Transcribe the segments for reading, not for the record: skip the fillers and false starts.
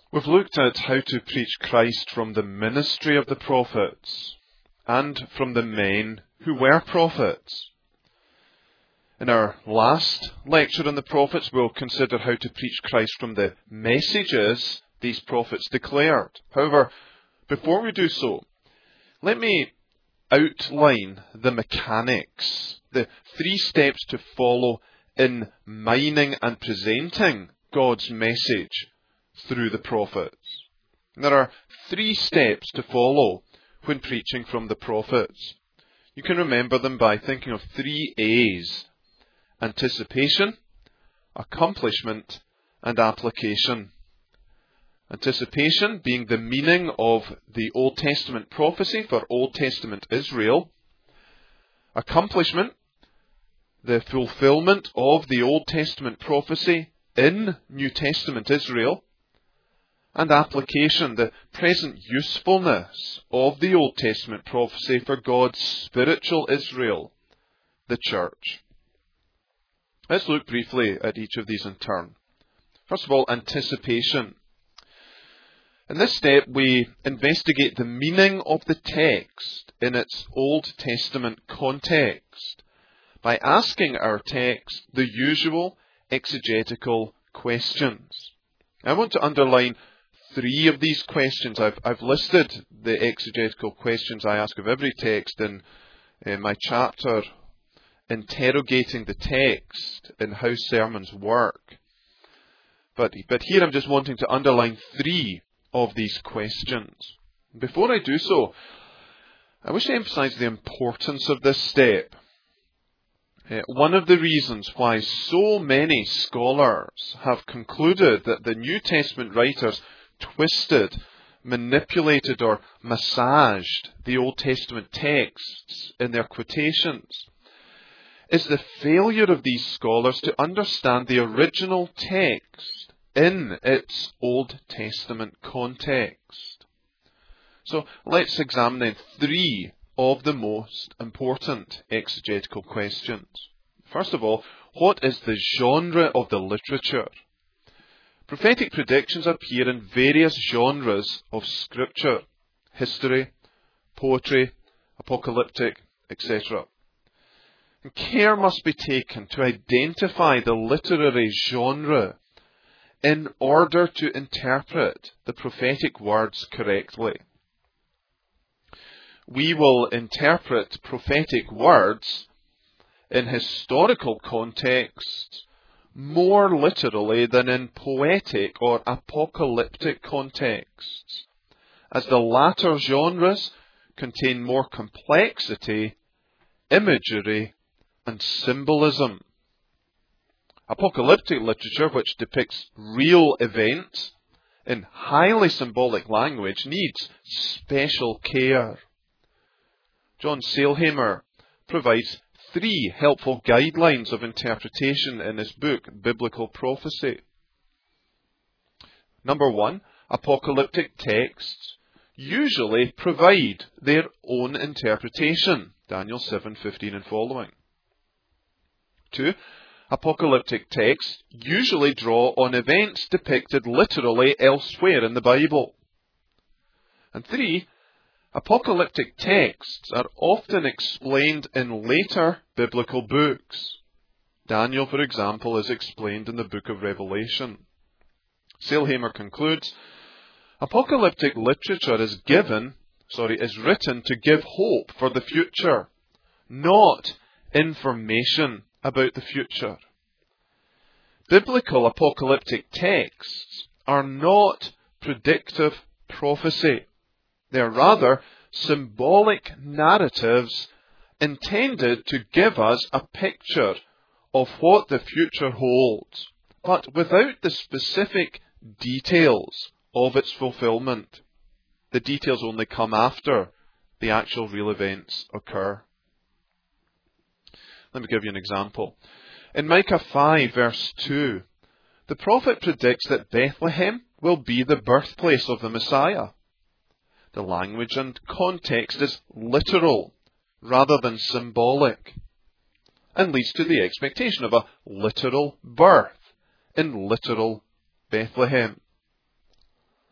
We've looked at how to preach Christ from the ministry of the prophets and from the men who were prophets. In our last lecture on the prophets, we'll consider how to preach Christ from the messages these prophets declared. However, before we do so, let me outline the mechanics, the 3 steps to follow in mining and presenting God's message through the prophets. There are 3 steps to follow when preaching from the prophets. You can remember them by thinking of 3 A's: anticipation, accomplishment, and application. Anticipation being the meaning of the Old Testament prophecy for Old Testament Israel. Accomplishment, the fulfillment of the Old Testament prophecy in New Testament Israel. And application, the present usefulness of the Old Testament prophecy for God's spiritual Israel, the church. Let's look briefly at each of these in turn. First of all, anticipation. In this step, we investigate the meaning of the text in its Old Testament context by asking our text the usual exegetical questions. I want to underline 3 of these questions. I've listed the exegetical questions I ask of every text in my chapter, Interrogating the Text in How Sermons Work. But here I'm just wanting to underline 3 of these questions. Before I do so, I wish to emphasize the importance of this step. One of the reasons why so many scholars have concluded that the New Testament writers twisted, manipulated, or massaged the Old Testament texts in their quotations is the failure of these scholars to understand the original text in its Old Testament context. So let's examine then 3 of the most important exegetical questions. First of all, what is the genre of the literature? Prophetic predictions appear in various genres of scripture: history, poetry, apocalyptic, etc. And care must be taken to identify the literary genre in order to interpret the prophetic words correctly. We will interpret prophetic words in historical contexts more literally than in poetic or apocalyptic contexts, as the latter genres contain more complexity, imagery, and symbolism. Apocalyptic literature, which depicts real events in highly symbolic language, needs special care. John Sailhamer provides 3 helpful guidelines of interpretation in his book, Biblical Prophecy. Number 1, apocalyptic texts usually provide their own interpretation, Daniel 7:15 and following. 2, apocalyptic texts usually draw on events depicted literally elsewhere in the Bible. And 3, apocalyptic texts are often explained in later biblical books. Daniel, for example, is explained in the book of Revelation. Sailhamer concludes, apocalyptic literature is written to give hope for the future, not information about the future. Biblical apocalyptic texts are not predictive prophecy. They are rather symbolic narratives intended to give us a picture of what the future holds, but without the specific details of its fulfillment. The details only come after the actual real events occur. Let me give you an example. In Micah 5 verse 2, the prophet predicts that Bethlehem will be the birthplace of the Messiah. The language and context is literal rather than symbolic, and leads to the expectation of a literal birth in literal Bethlehem.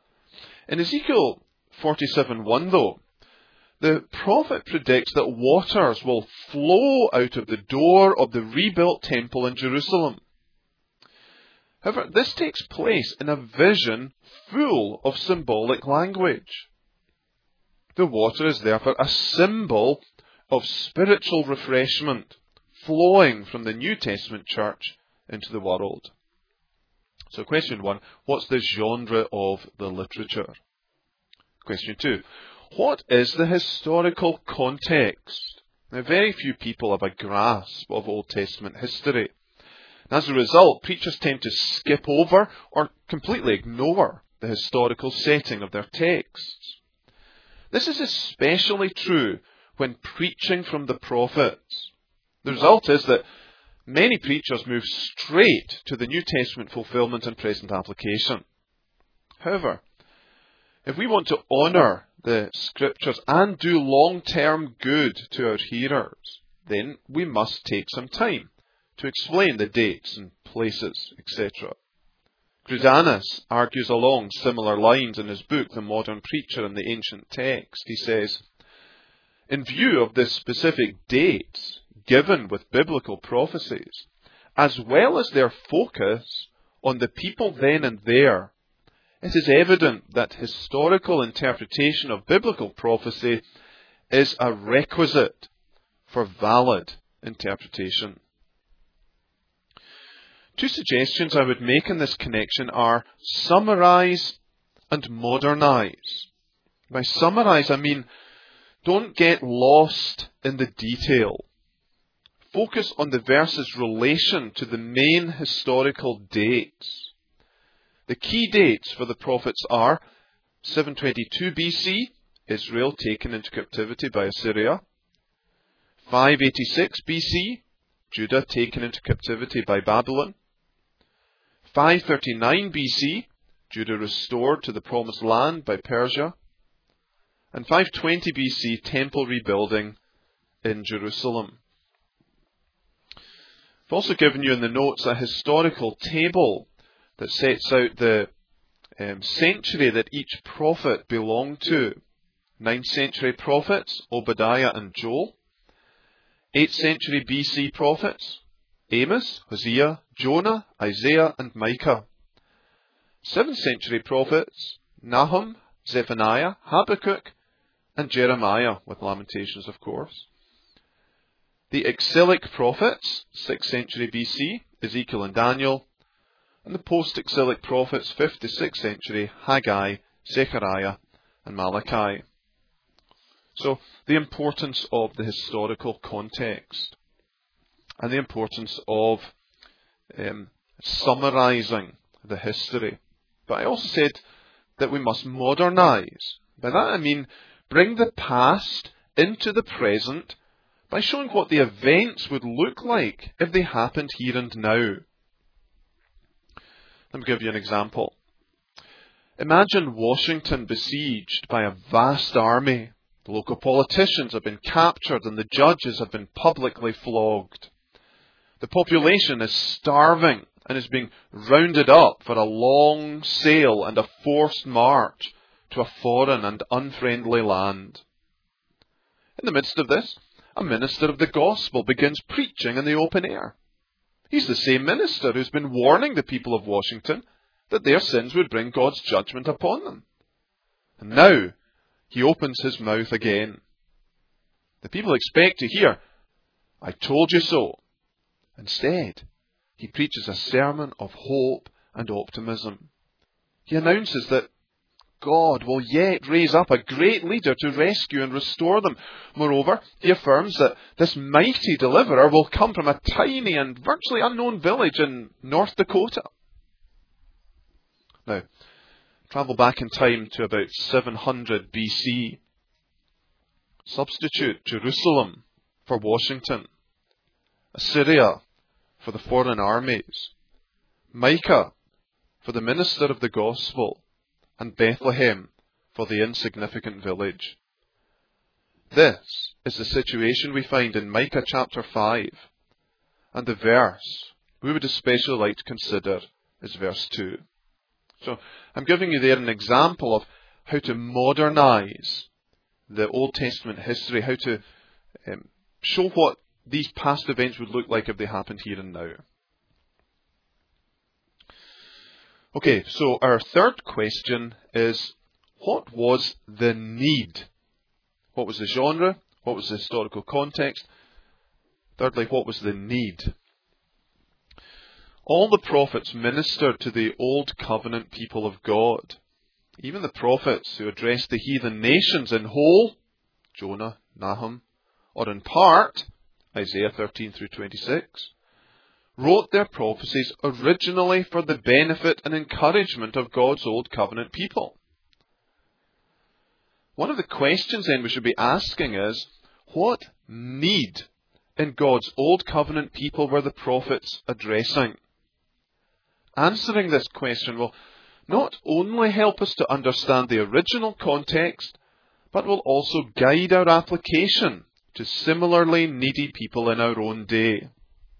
In Ezekiel 47:1, though, the prophet predicts that waters will flow out of the door of the rebuilt temple in Jerusalem. However, this takes place in a vision full of symbolic language. The water is therefore a symbol of spiritual refreshment flowing from the New Testament church into the world. So question 1, what's the genre of the literature? Question 2, what is the historical context? Now, very few people have a grasp of Old Testament history. As a result, preachers tend to skip over or completely ignore the historical setting of their texts. This is especially true when preaching from the prophets. The result is that many preachers move straight to the New Testament fulfillment and present application. However, if we want to honour the Scriptures and do long-term good to our hearers, then we must take some time to explain the dates and places, etc. Grudanus argues along similar lines in his book, The Modern Preacher and the Ancient Text. He says, in view of the specific dates given with biblical prophecies, as well as their focus on the people then and there, it is evident that historical interpretation of biblical prophecy is a requisite for valid interpretation. Two suggestions I would make in this connection are summarize and modernize. By summarize, I mean don't get lost in the detail. Focus on the verse's relation to the main historical dates. The key dates for the prophets are 722 BC, Israel taken into captivity by Assyria. 586 BC, Judah taken into captivity by Babylon. 539 BC, Judah restored to the promised land by Persia. And 520 BC, temple rebuilding in Jerusalem. I've also given you in the notes a historical table that sets out the century that each prophet belonged to. 9th century prophets, Obadiah and Joel. 8th century BC prophets, Amos, Hosea, Jonah, Isaiah and Micah. 7th century prophets, Nahum, Zephaniah, Habakkuk and Jeremiah, with Lamentations of course. The exilic prophets, 6th century BC, Ezekiel and Daniel. And the post-exilic prophets, 5th to 6th century, Haggai, Zechariah and Malachi. So, the importance of the historical context and the importance of summarising the history. But I also said that we must modernise. By that I mean bring the past into the present by showing what the events would look like if they happened here and now. Let me give you an example. Imagine Washington besieged by a vast army. The local politicians have been captured and the judges have been publicly flogged. The population is starving and is being rounded up for a long sail and a forced march to a foreign and unfriendly land. In the midst of this, a minister of the gospel begins preaching in the open air. He's the same minister who's been warning the people of Washington that their sins would bring God's judgment upon them. And now, he opens his mouth again. The people expect to hear, "I told you so." Instead, he preaches a sermon of hope and optimism. He announces that God will yet raise up a great leader to rescue and restore them. Moreover, he affirms that this mighty deliverer will come from a tiny and virtually unknown village in North Dakota. Now, travel back in time to about 700 BC. Substitute Jerusalem for Washington, Assyria for the foreign armies, Micah for the minister of the gospel, and Bethlehem for the insignificant village. This is the situation we find in Micah chapter 5, and the verse we would especially like to consider is verse 2. So I'm giving you there an example of how to modernize the Old Testament history, how to show what these past events would look like if they happened here and now. Okay, so our third question is, what was the need? What was the genre? What was the historical context? Thirdly, what was the need? All the prophets ministered to the Old Covenant people of God. Even the prophets who addressed the heathen nations in whole, Jonah, Nahum, or in part, Isaiah 13 through 26, wrote their prophecies originally for the benefit and encouragement of God's Old Covenant people. One of the questions then we should be asking is, what need in God's Old Covenant people were the prophets addressing? Answering this question will not only help us to understand the original context, but will also guide our application to similarly needy people in our own day.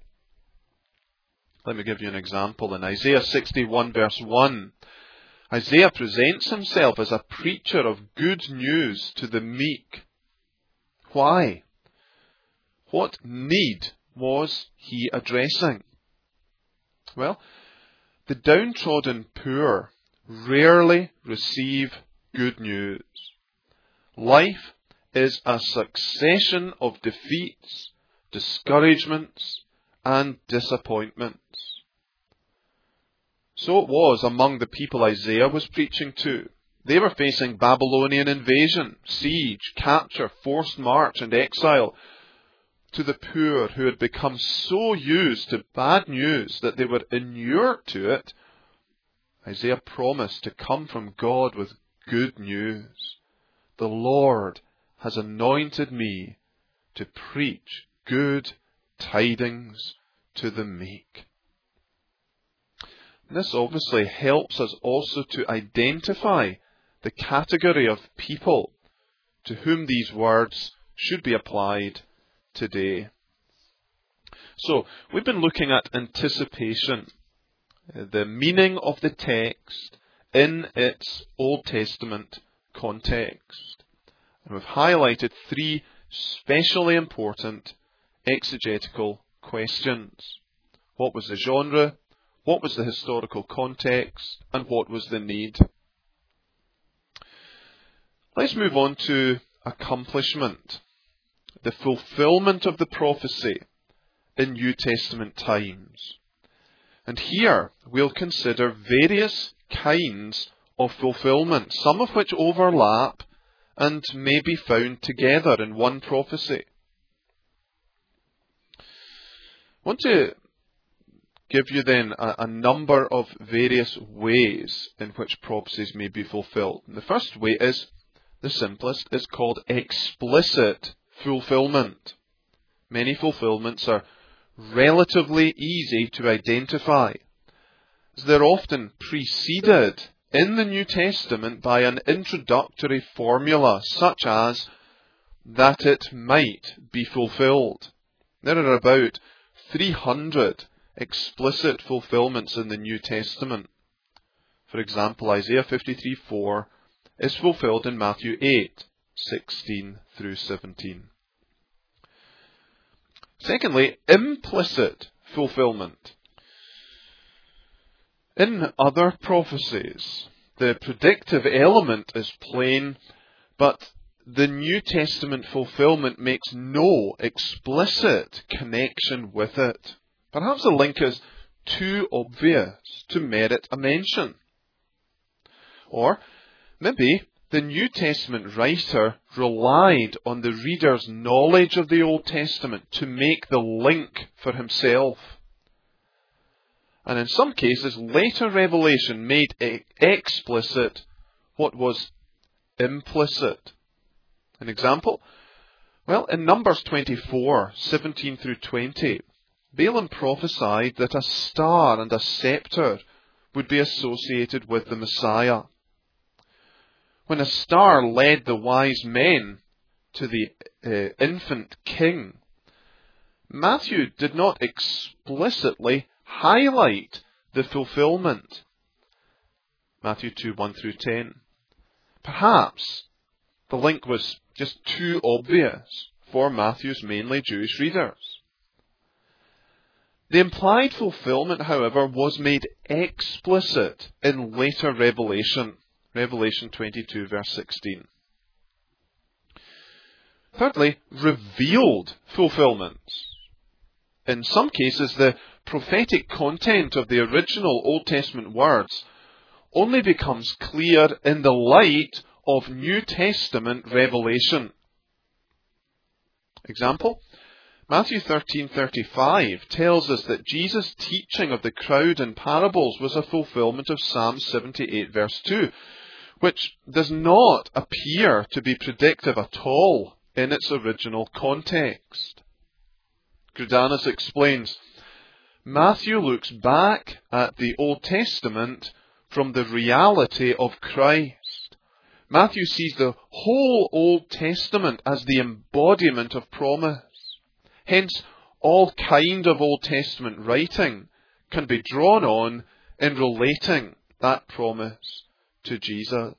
Let me give you an example. In Isaiah 61 verse 1, Isaiah presents himself as a preacher of good news to the meek. Why? What need was he addressing? Well, the downtrodden poor rarely receive good news. Life is a succession of defeats, discouragements, and disappointments. So it was among the people Isaiah was preaching to. They were facing Babylonian invasion, siege, capture, forced march, and exile. To the poor who had become so used to bad news that they were inured to it, Isaiah promised to come from God with good news. The Lord has anointed me to preach good tidings to the meek. This obviously helps us also to identify the category of people to whom these words should be applied today. So, we've been looking at anticipation, the meaning of the text in its Old Testament context. And we've highlighted three specially important exegetical questions. What was the genre? What was the historical context? And what was the need? Let's move on to accomplishment, the fulfillment of the prophecy in New Testament times. And here we'll consider various kinds of fulfillment, some of which overlap and may be found together in one prophecy. I want to give you then a number of various ways in which prophecies may be fulfilled. And the first way is, the simplest, is called explicit fulfillment. Many fulfillments are relatively easy to identify, as they're often preceded in the New Testament by an introductory formula, such as, that it might be fulfilled. There are about 300 explicit fulfillments in the New Testament. For example, Isaiah 53:4 is fulfilled in Matthew 8:16 through 17. Secondly, implicit fulfillment. In other prophecies, the predictive element is plain, but the New Testament fulfillment makes no explicit connection with it. Perhaps the link is too obvious to merit a mention. Or maybe the New Testament writer relied on the reader's knowledge of the Old Testament to make the link for himself. And in some cases, later revelation made explicit what was implicit. An example? Well, in Numbers 24:17 through 20, Balaam prophesied that a star and a scepter would be associated with the Messiah. When a star led the wise men to the infant king, Matthew did not explicitly highlight the fulfillment. Matthew 2:1 through 10. Perhaps the link was just too obvious for Matthew's mainly Jewish readers. The implied fulfillment, however, was made explicit in later Revelation, Revelation 22, verse 16. Thirdly, revealed fulfillments. In some cases, the prophetic content of the original Old Testament words only becomes clear in the light of New Testament revelation. Example, Matthew 13:35 tells us that Jesus' teaching of the crowd in parables was a fulfillment of Psalm 78 verse 2, which does not appear to be predictive at all in its original context. Grudanus explains, Matthew looks back at the Old Testament from the reality of Christ. Matthew sees the whole Old Testament as the embodiment of promise. Hence, all kind of Old Testament writing can be drawn on in relating that promise to Jesus.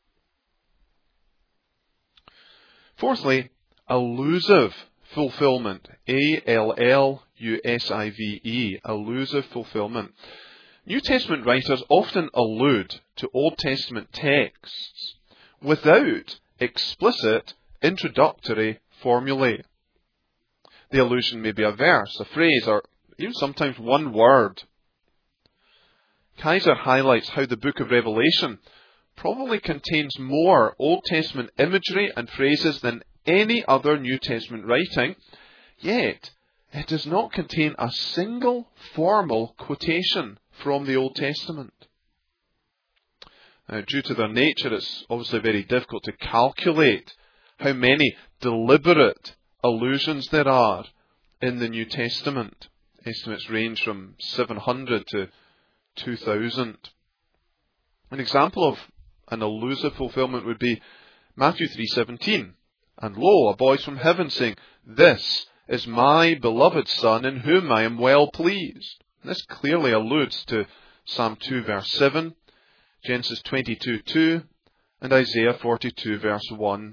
Fourthly, allusive fulfillment. A-L-L-U-S-I-V-E. Allusive fulfillment. New Testament writers often allude to Old Testament texts without explicit introductory formulae. The allusion may be a verse, a phrase, or even sometimes one word. Kaiser highlights how the book of Revelation probably contains more Old Testament imagery and phrases than any other New Testament writing, yet it does not contain a single formal quotation from the Old Testament. Now, due to their nature, it's obviously very difficult to calculate how many deliberate allusions there are in the New Testament. Estimates range from 700 to 2,000. An example of an allusive fulfillment would be Matthew 3:17. And lo, a voice from heaven saying, This is my beloved Son, in whom I am well pleased. This clearly alludes to Psalm 2 verse 7, Genesis 22:2, and Isaiah 42 verse 1.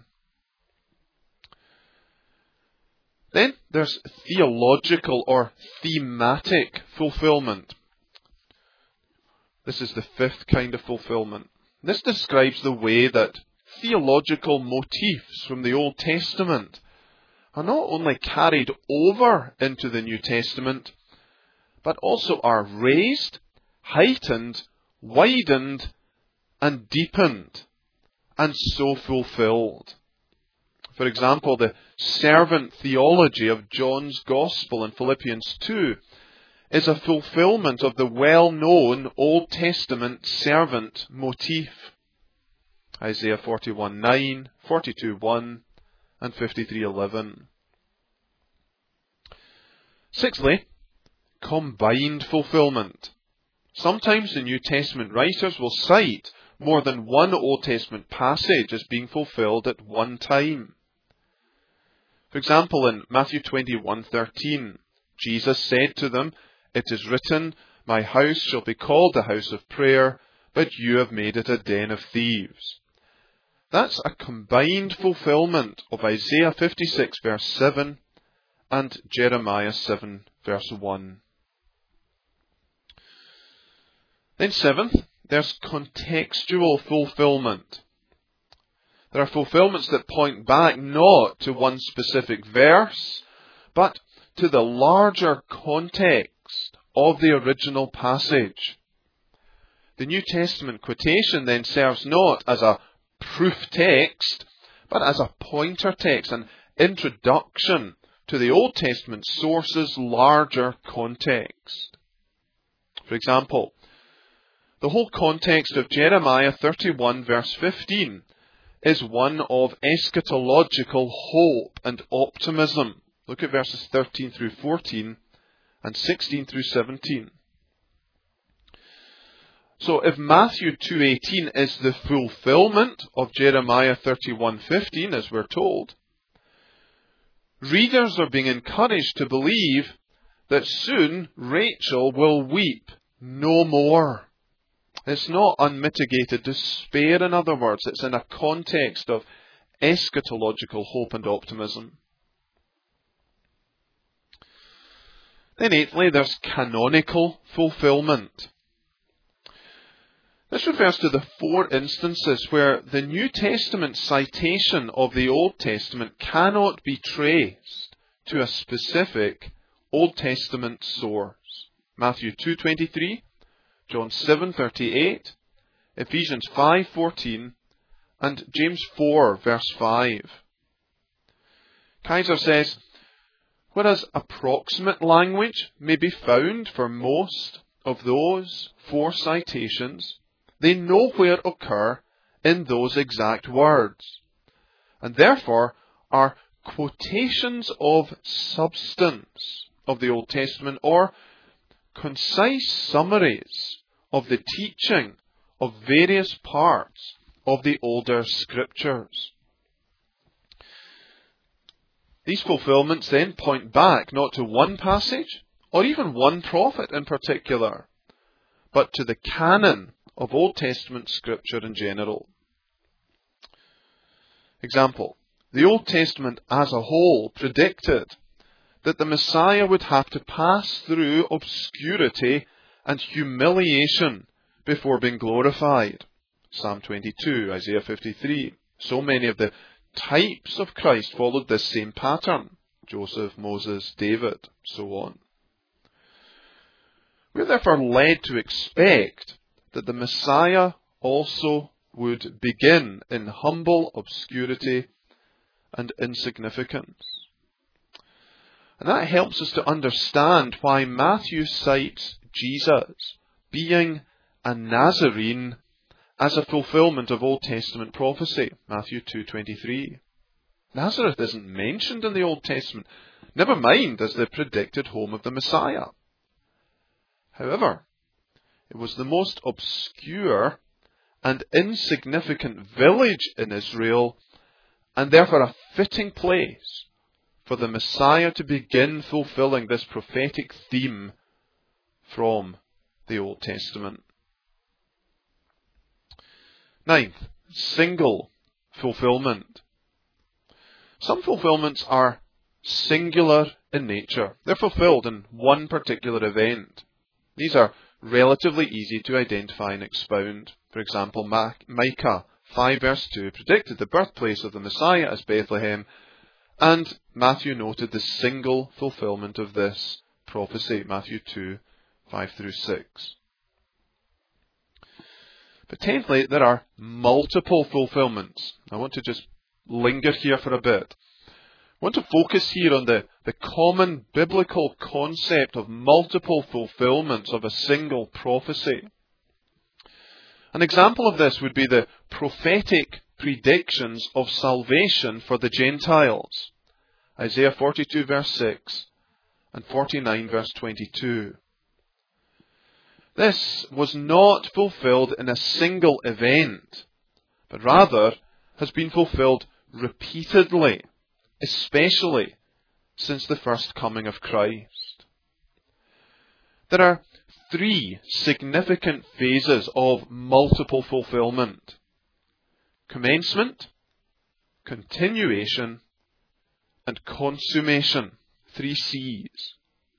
Then there's theological or thematic fulfillment. This is the fifth kind of fulfillment. This describes the way that theological motifs from the Old Testament are not only carried over into the New Testament, but also are raised, heightened, widened, and deepened, and so fulfilled. For example, the servant theology of John's Gospel in Philippians 2 is a fulfillment of the well-known Old Testament servant motif. Isaiah 41:9, 42:1, and 53:11. Sixthly, combined fulfillment. Sometimes the New Testament writers will cite more than one Old Testament passage as being fulfilled at one time. For example, in Matthew 21:13, Jesus said to them, It is written, My house shall be called the house of prayer, but you have made it a den of thieves. That's a combined fulfillment of Isaiah 56 verse 7 and Jeremiah 7 verse 1. Then seventh, there's contextual fulfillment. There are fulfillments that point back not to one specific verse, but to the larger context of the original passage. The New Testament quotation then serves not as a proof text, but as a pointer text, an introduction to the Old Testament source's larger context. For example, the whole context of Jeremiah 31 verse 15 is one of eschatological hope and optimism. Look at verses 13 through 14 and 16 through 17. So if Matthew 2:18 is the fulfillment of Jeremiah 31:15, as we're told, readers are being encouraged to believe that soon Rachel will weep no more, It's not unmitigated despair, in other words. It's in a context of eschatological hope and optimism. Then eighthly, there's canonical fulfillment. This refers to the 4 instances where the New Testament citation of the Old Testament cannot be traced to a specific Old Testament source. Matthew 2:23, John 7:38, Ephesians 5:14, and James 4 verse 5. Kaiser says, whereas approximate language may be found for most of those 4 citations, they nowhere occur in those exact words, and therefore are quotations of substance of the Old Testament or concise summaries of the teaching of various parts of the older Scriptures. These fulfillments then point back not to one passage or even one prophet in particular, but to the canon of Old Testament Scripture in general. Example, the Old Testament as a whole predicted that the Messiah would have to pass through obscurity and humiliation before being glorified. Psalm 22, Isaiah 53. So many of the types of Christ followed this same pattern. Joseph, Moses, David, so on. We are therefore led to expect that the Messiah also would begin in humble obscurity and insignificance. And that helps us to understand why Matthew cites Jesus being a Nazarene as a fulfillment of Old Testament prophecy. Matthew 2:23. Nazareth isn't mentioned in the Old Testament, never mind as the predicted home of the Messiah. However, it was the most obscure and insignificant village in Israel, and therefore a fitting place for the Messiah to begin fulfilling this prophetic theme from the Old Testament. Ninth, single fulfillment. Some fulfillments are singular in nature. They're fulfilled in one particular event. These are relatively easy to identify and expound. For example, Micah 5 verse 2 predicted the birthplace of the Messiah as Bethlehem, and Matthew noted the single fulfillment of this prophecy, Matthew 2, 5 through 6. But tenthly, there are multiple fulfillments. I want to just linger here for a bit. I want to focus here on the common biblical concept of multiple fulfillments of a single prophecy. An example of this would be the prophetic predictions of salvation for the Gentiles. Isaiah 42 verse 6 and 49 verse 22. This was not fulfilled in a single event, but rather has been fulfilled repeatedly, especially since the first coming of Christ. There are 3 significant phases of multiple fulfillment: commencement, continuation, and consummation. 3 C's.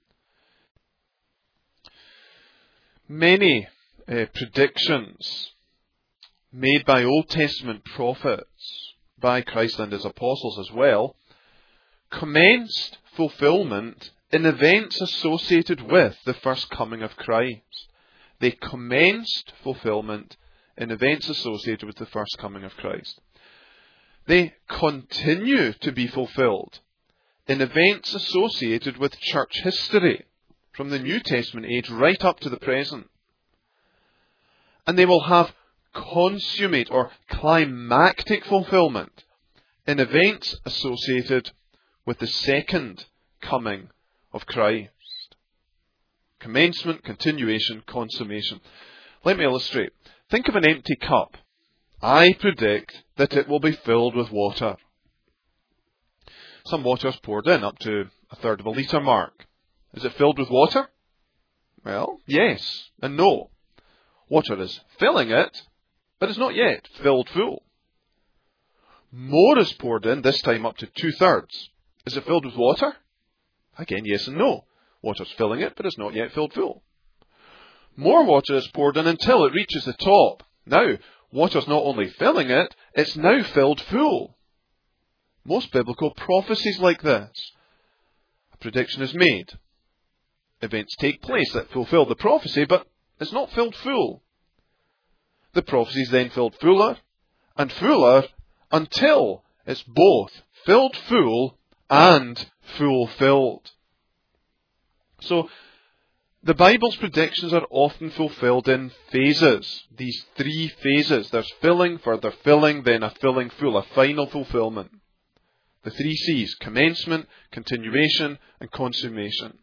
Many predictions made by Old Testament prophets, by Christ and his apostles as well, commenced fulfillment in events associated with the first coming of Christ. They commenced fulfillment in events associated with the first coming of Christ. They continue to be fulfilled in events associated with church history, from the New Testament age right up to the present. And they will have consummate or climactic fulfillment in events associated with the second coming of Christ. Commencement, continuation, consummation. Let me illustrate. Think of an empty cup. I predict that it will be filled with water. Some water is poured in up to 1/3 of a litre mark. Is it filled with water? Well, yes and no. Water is filling it, but it's not yet filled full. More is poured in, this time up to 2/3. Is it filled with water? Again, yes and no. Water's filling it, but it's not yet filled full. More water is poured in until it reaches the top. Now, water's not only filling it, it's now filled full. Most biblical prophecies like this. A prediction is made. Events take place that fulfill the prophecy, but it's not filled full. The prophecy is then filled fuller and fuller until it's both filled full and fulfilled. So, the Bible's predictions are often fulfilled in phases. These 3 phases. There's filling, further filling, then a filling full, a final fulfillment. The 3 C's: commencement, continuation, and consummation.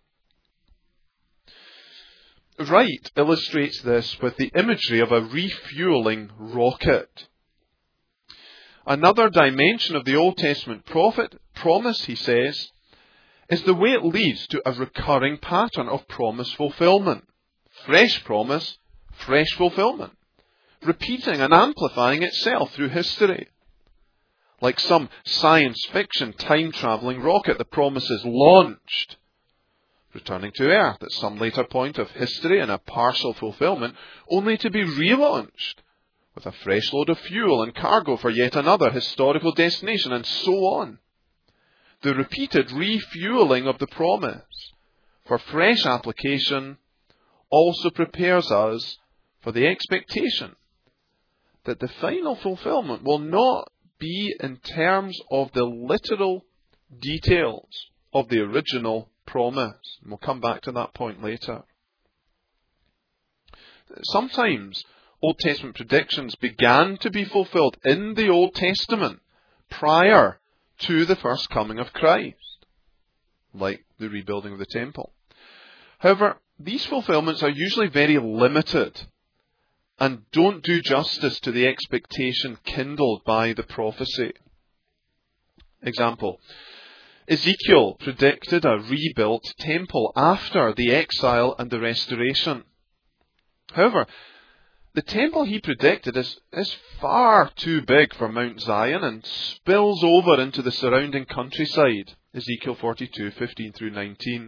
Wright illustrates this with the imagery of a refueling rocket. Another dimension of the Old Testament promise, he says, is the way it leads to a recurring pattern of promise fulfillment. Fresh promise, fresh fulfillment. Repeating and amplifying itself through history. Like some science fiction time-travelling rocket, the promise is launched, returning to Earth at some later point of history in a partial fulfillment, only to be relaunched with a fresh load of fuel and cargo for yet another historical destination, and so on. The repeated refueling of the promise for fresh application also prepares us for the expectation that the final fulfillment will not be in terms of the literal details of the original promise. And we'll come back to that point later. Sometimes Old Testament predictions began to be fulfilled in the Old Testament prior to the first coming of Christ, like the rebuilding of the temple. However, these fulfillments are usually very limited and don't do justice to the expectation kindled by the prophecy. Example, Ezekiel predicted a rebuilt temple after the exile and the restoration. However, the temple he predicted is far too big for Mount Zion and spills over into the surrounding countryside. Ezekiel 42:15 through 19.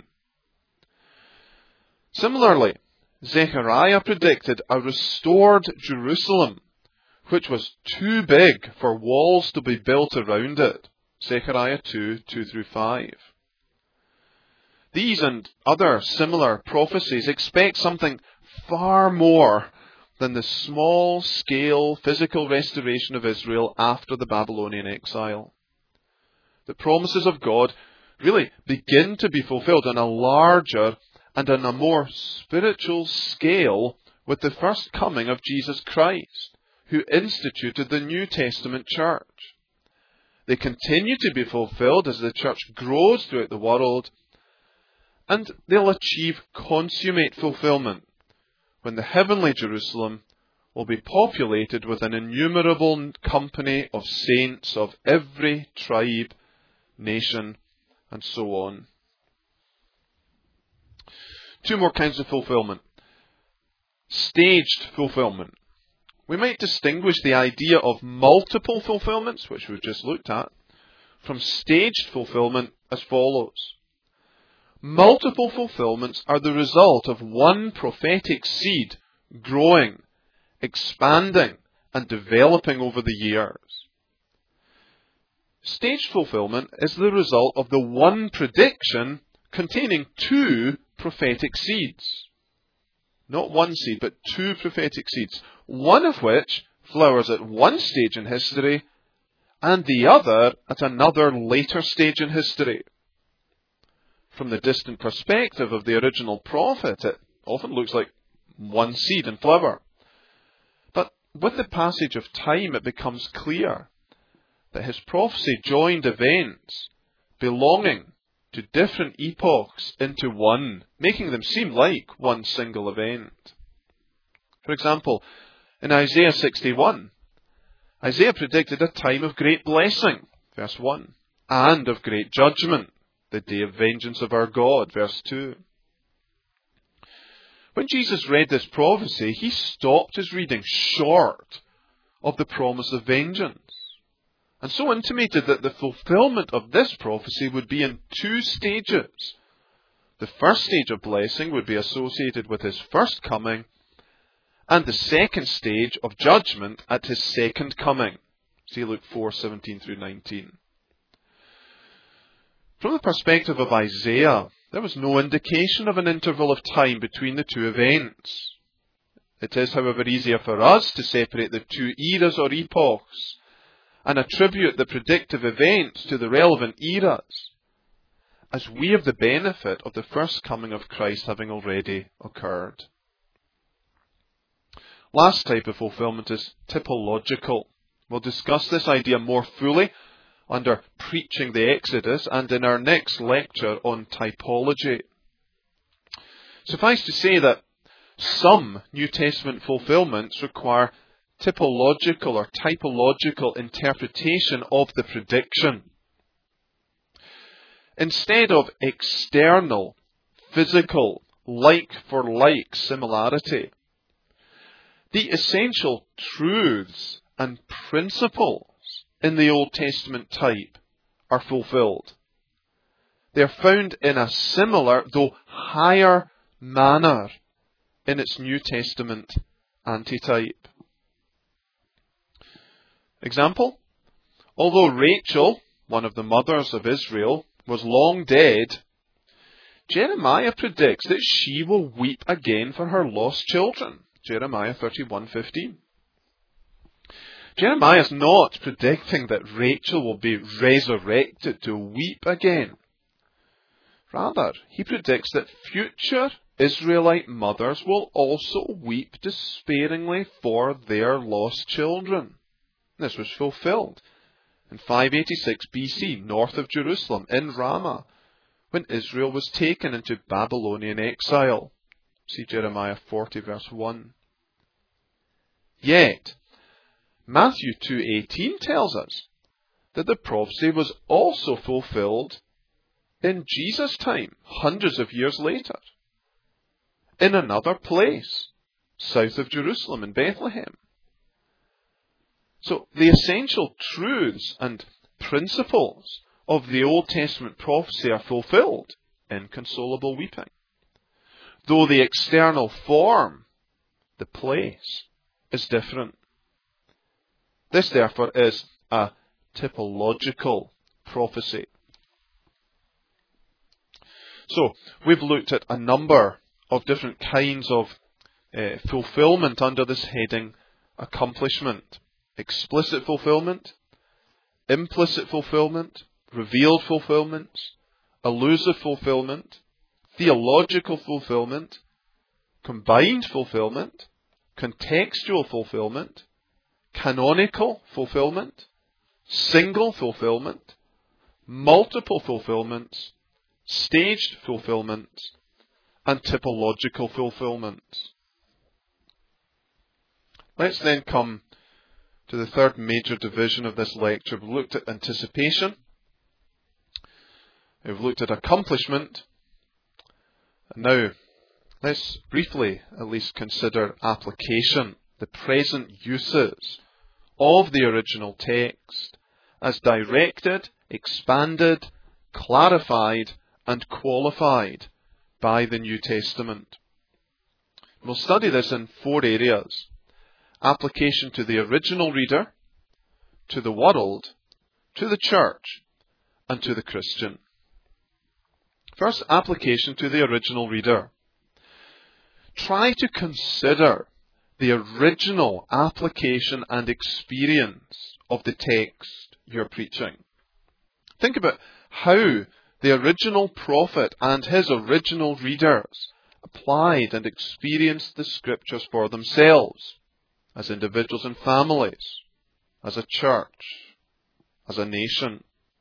Similarly, Zechariah predicted a restored Jerusalem, which was too big for walls to be built around it. Zechariah 2:2 through 5. These and other similar prophecies expect something far more than the small-scale physical restoration of Israel after the Babylonian exile. The promises of God really begin to be fulfilled on a larger and on a more spiritual scale with the first coming of Jesus Christ, who instituted the New Testament church. They continue to be fulfilled as the church grows throughout the world, and they'll achieve consummate fulfillment when the heavenly Jerusalem will be populated with an innumerable company of saints of every tribe, nation, and so on. 2 more kinds of fulfillment. Staged fulfillment. We might distinguish the idea of multiple fulfillments, which we've just looked at, from staged fulfillment as follows. Multiple fulfillments are the result of one prophetic seed growing, expanding, and developing over the years. Staged fulfillment is the result of the one prediction containing 2 prophetic seeds. Not one seed, but 2 prophetic seeds, one of which flowers at one stage in history, and the other at another later stage in history. From the distant perspective of the original prophet, it often looks like one seed and flower. But with the passage of time, it becomes clear that his prophecy joined events belonging to different epochs into one, making them seem like one single event. For example, in Isaiah 61, Isaiah predicted a time of great blessing, verse 1, and of great judgment, the day of vengeance of our God, verse 2. When Jesus read this prophecy, he stopped his reading short of the promise of vengeance, and so intimated that the fulfillment of this prophecy would be in two stages. The first stage of blessing would be associated with his first coming, and the second stage of judgment at his second coming. See Luke 4:17 through 19. From the perspective of Isaiah, there was no indication of an interval of time between the two events. It is, however, easier for us to separate the two eras or epochs and attribute the predictive event to the relevant eras, as we have the benefit of the first coming of Christ having already occurred. Last type of fulfillment is typological. We'll discuss this idea more fully under Preaching the Exodus and in our next lecture on typology. Suffice to say that some New Testament fulfillments require typological or typological interpretation of the prediction. Instead of external, physical, like-for-like similarity, the essential truths and principles in the Old Testament type are fulfilled. They are found in a similar, though higher, manner in its New Testament antitype. Example, although Rachel, one of the mothers of Israel, was long dead, Jeremiah predicts that she will weep again for her lost children. Jeremiah 31:15. Jeremiah is not predicting that Rachel will be resurrected to weep again. Rather, he predicts that future Israelite mothers will also weep despairingly for their lost children. This was fulfilled in 586 BC, north of Jerusalem, in Ramah, when Israel was taken into Babylonian exile. See Jeremiah 40 verse 1. Yet, Matthew 2:18 tells us that the prophecy was also fulfilled in Jesus' time, hundreds of years later, in another place, south of Jerusalem in Bethlehem. So the essential truths and principles of the Old Testament prophecy are fulfilled in consolable weeping, though the external form, the place, is different. This, therefore, is a typological prophecy. So, we've looked at a number of different kinds of fulfillment under this heading, accomplishment. Explicit fulfillment, implicit fulfillment, revealed fulfillment, elusive fulfillment, theological fulfillment, combined fulfillment, contextual fulfillment, canonical fulfillment, single fulfillment, multiple fulfillments, staged fulfillments, and typological fulfillments. Let's then come to the third major division of this lecture. We've looked at anticipation, we've looked at accomplishment, and now let's briefly at least consider application, the present uses of the original text as directed, expanded, clarified, and qualified by the New Testament. We'll study this in four areas: application to the original reader, to the world, to the church, and to the Christian. First, application to the original reader. Try to consider the original application and experience of the text you're preaching. Think about how the original prophet and his original readers applied and experienced the scriptures for themselves, as individuals and families, as a church, as a nation.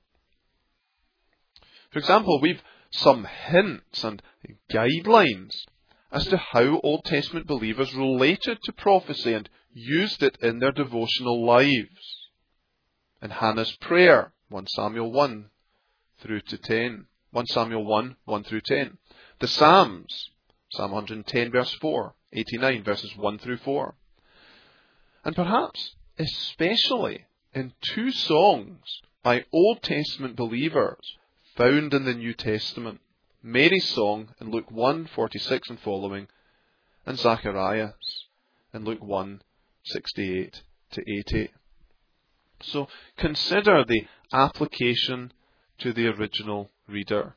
For example, we've some hints and guidelines as to how Old Testament believers related to prophecy and used it in their devotional lives. In Hannah's prayer, 1 Samuel 1 through to 10. 1 Samuel 1, 1 through 10. The Psalms, Psalm 110 verse 4, 89 verses 1 through 4. And perhaps especially in two songs by Old Testament believers found in the New Testament. Mary's song in Luke 1:46 and following, and Zacharias in Luke 1:68 to 80. So consider the application to the original reader.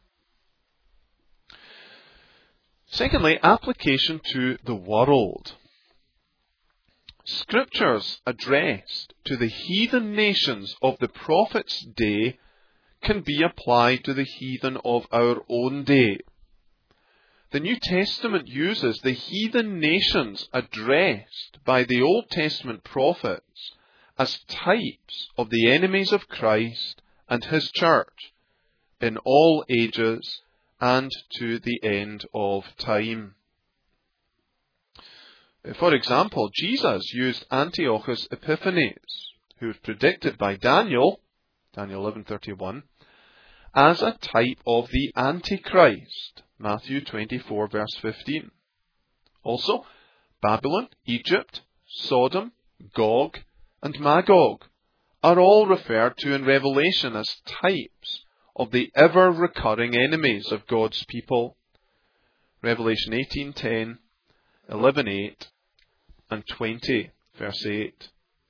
Secondly, application to the world. Scriptures addressed to the heathen nations of the prophet's day can be applied to the heathen of our own day. The New Testament uses the heathen nations addressed by the Old Testament prophets as types of the enemies of Christ and His church in all ages and to the end of time. For example, Jesus used Antiochus Epiphanes, who was predicted by Daniel 11:31, as a type of the Antichrist, Matthew 24 verse 15. Also, Babylon, Egypt, Sodom, Gog, and Magog are all referred to in Revelation as types of the ever-recurring enemies of God's people. Revelation 18:10, 11:8, and 20 verse 8.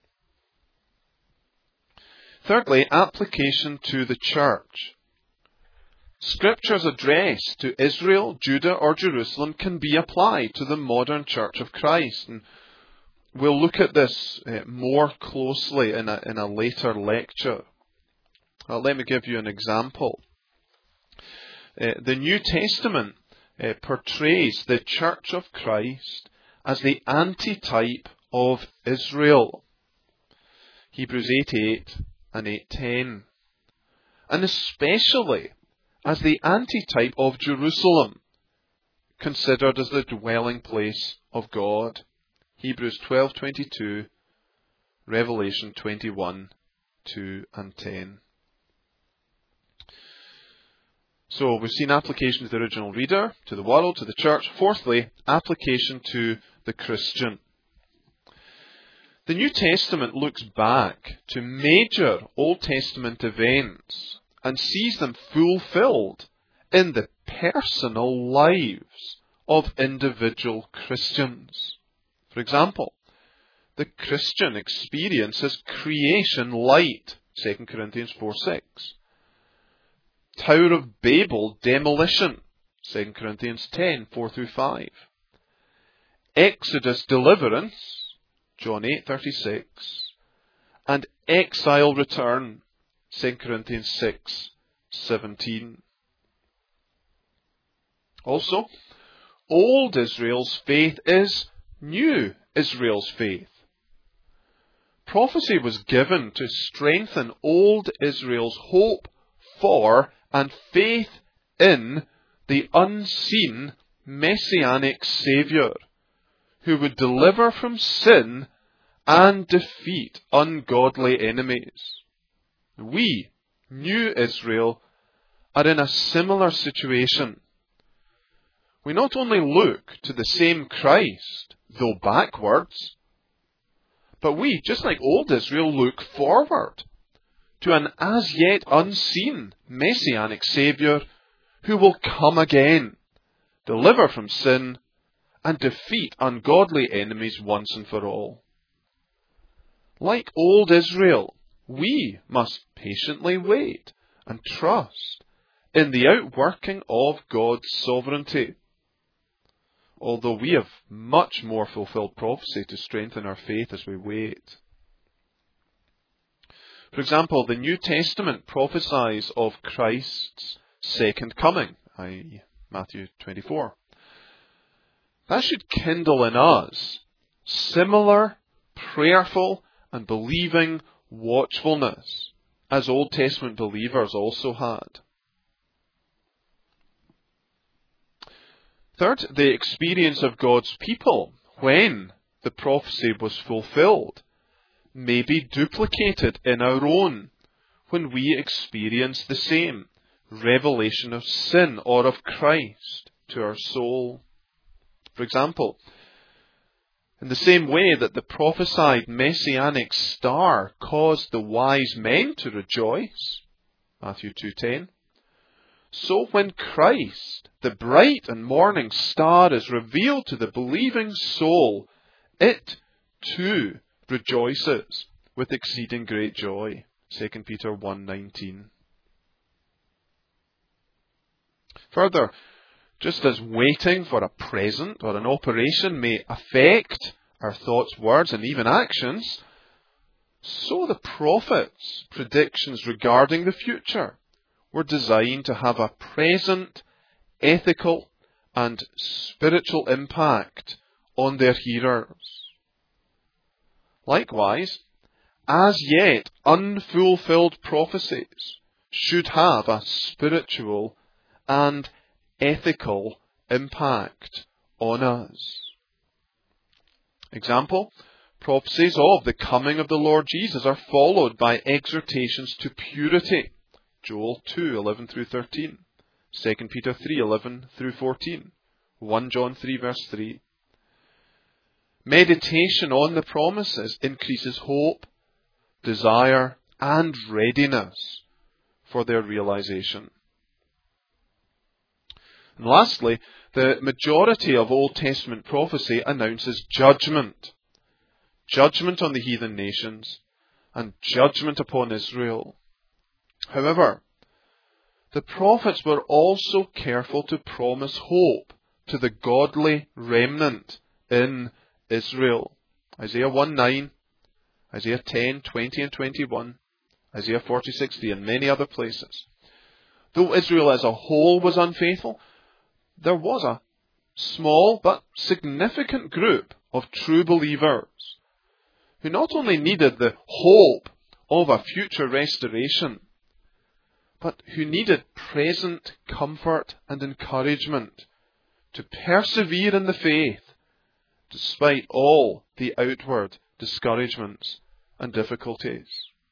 Thirdly, application to the church. Scriptures addressed to Israel, Judah, or Jerusalem can be applied to the modern Church of Christ. And we'll look at this more closely in a later lecture. Let me give you an example. The New Testament portrays the Church of Christ as the antitype of Israel. Hebrews 8:8 and 8:10. And especially as the antitype of Jerusalem, considered as the dwelling place of God. Hebrews 12:22, Revelation 21:2 and 10. So we've seen application to the original reader, to the world, to the church. Fourthly, application to the Christian. The New Testament looks back to major Old Testament events and sees them fulfilled in the personal lives of individual Christians. For example, the Christian experiences creation light, 2 Corinthians 4:6. Tower of Babel demolition, 2 Corinthians 10:4 through 5. Exodus deliverance, John 8:36. And exile return, 2 Corinthians 6:17. Also, old Israel's faith is new Israel's faith. Prophecy was given to strengthen old Israel's hope for and faith in the unseen messianic Saviour, who would deliver from sin and defeat ungodly enemies. We, new Israel, are in a similar situation. We not only look to the same Christ, though backwards, but we, just like old Israel, look forward to an as yet unseen messianic Saviour who will come again, deliver from sin, and defeat ungodly enemies once and for all. Like old Israel, we must patiently wait and trust in the outworking of God's sovereignty, although we have much more fulfilled prophecy to strengthen our faith as we wait. For example, the New Testament prophesies of Christ's second coming, i.e. Matthew 24. That should kindle in us similar, prayerful, and believing watchfulness, as Old Testament believers also had. Third, the experience of God's people when the prophecy was fulfilled may be duplicated in our own when we experience the same revelation of sin or of Christ to our soul. For example, in the same way that the prophesied messianic star caused the wise men to rejoice, Matthew 2:10, so when Christ, the bright and morning star, is revealed to the believing soul, it too rejoices with exceeding great joy. 2 Peter 1:19. Further, just as waiting for a present or an operation may affect our thoughts, words, and even actions, so the prophets' predictions regarding the future were designed to have a present, ethical, and spiritual impact on their hearers. Likewise, as yet unfulfilled prophecies should have a spiritual and ethical impact on us. Example, prophecies of the coming of the Lord Jesus are followed by exhortations to purity. Joel 2:11 through 13, 2 Peter 3:11 through 14, 1 John 3 verse 3. Meditation on the promises increases hope, desire, and readiness for their realization. And lastly, the majority of Old Testament prophecy announces judgment. Judgment on the heathen nations and judgment upon Israel. However, the prophets were also careful to promise hope to the godly remnant in Israel. Isaiah 1:9, Isaiah 10:20 and 21, Isaiah 40:60, and many other places. Though Israel as a whole was unfaithful, there was a small but significant group of true believers who not only needed the hope of a future restoration, but who needed present comfort and encouragement to persevere in the faith despite all the outward discouragements and difficulties.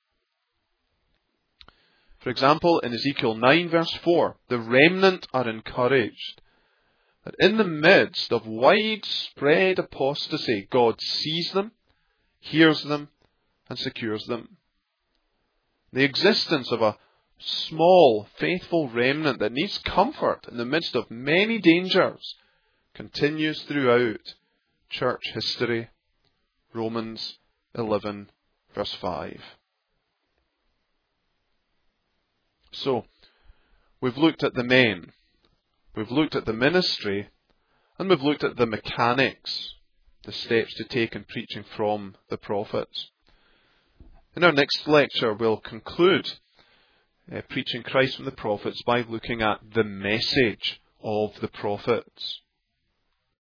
For example, in Ezekiel 9 verse 4, the remnant are encouraged that in the midst of widespread apostasy, God sees them, hears them, and secures them. The existence of a small, faithful remnant that needs comfort in the midst of many dangers continues throughout church history. Romans 11 verse 5. So, we've looked at the men, we've looked at the ministry, and we've looked at the mechanics, the steps to take in preaching from the prophets. In our next lecture, we'll conclude preaching Christ from the prophets by looking at the message of the prophets.